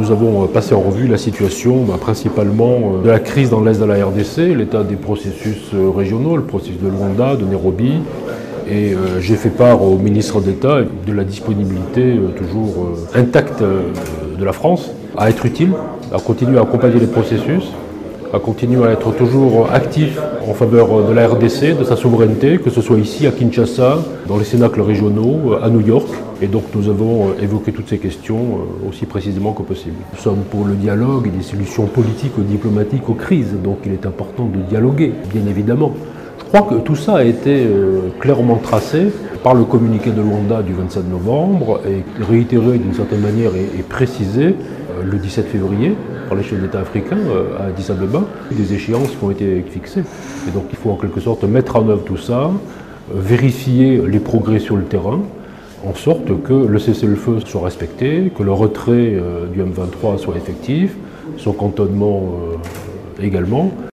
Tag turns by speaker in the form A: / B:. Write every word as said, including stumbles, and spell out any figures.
A: Nous avons passé en revue la situation bah, principalement de la crise dans l'est de la R D C, l'état des processus régionaux, le processus de Luanda, de Nairobi. Et euh, j'ai fait part au ministre d'État de la disponibilité euh, toujours euh, intacte euh, de la France à être utile, à continuer à accompagner les processus, à continuer à être toujours actif en faveur de la R D C, de sa souveraineté, que ce soit ici à Kinshasa, dans les cénacles régionaux, à New York. Et donc nous avons évoqué toutes ces questions aussi précisément que possible. Nous sommes pour le dialogue et des solutions politiques ou diplomatiques aux crises, donc il est important de dialoguer, bien évidemment. Je crois que tout ça a été clairement tracé par le communiqué de Luanda du vingt-sept novembre et réitéré d'une certaine manière et précisé le dix-sept février par les chefs d'État africains à Addis Abeba, des échéances qui ont été fixées. Et donc il faut en quelque sorte mettre en œuvre tout ça, vérifier les progrès sur le terrain, en sorte que le cessez-le-feu soit respecté, que le retrait du M vingt-trois soit effectif, son cantonnement également.